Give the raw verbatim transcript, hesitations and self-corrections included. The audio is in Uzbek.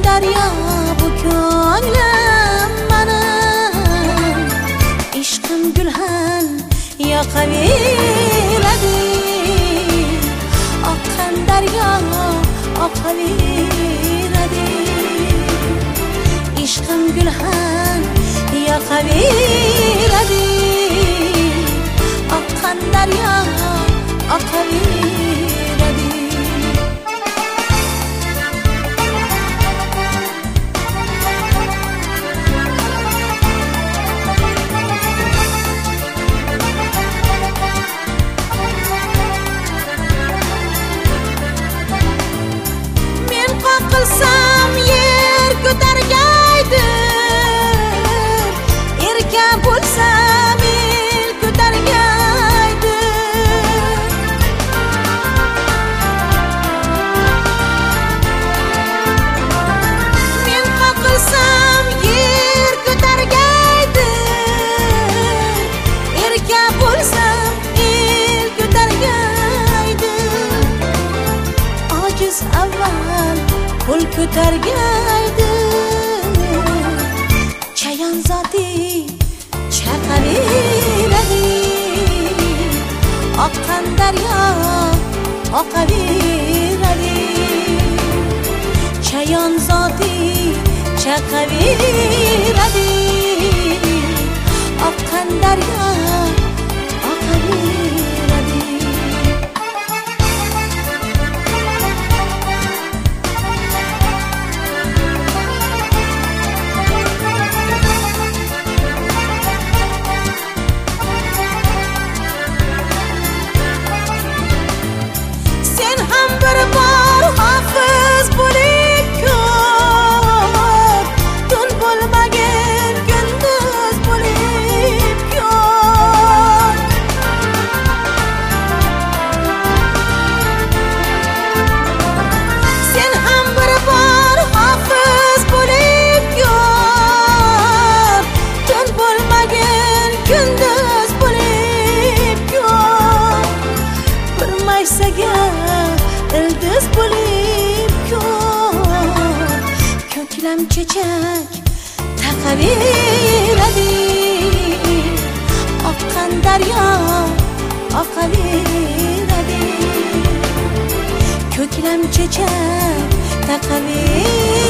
daryo bu ko'nglim mening, ishqim gulxan yoqaveradi. Oqqan daryo oqaveradi, ishqim gulxan yoqaveradi. Oqqan daryo oqaveradi. Men qoqilsam yer ko'targaydi, erka bo'lsam el ko'targaydi. Men qoqilsam yer ko'targaydi, erka bo'lsam el ko'targaydi. Ojiz avval qo'l ko'targaydi, chayon zoti chaqaveradi. Oqqan daryo oqaveradi, chayon zoti chaqaveradi. Oqqan daryo oqaveradi. Sen ham bir bor hofiz bo'lib ko'r, tun bo'lmagin kunduz bo'lib ko'r. Sen ham bir bor hofiz bo'lib ko'r, tun bo'lmagin kunduz bo'lib ko'r. Bir maysaga ildiz bo'lib ko'r, ko'klam chechak taqaveradi. Oqqan daryo oqaveradi, ko'klam chechak taqaveradi.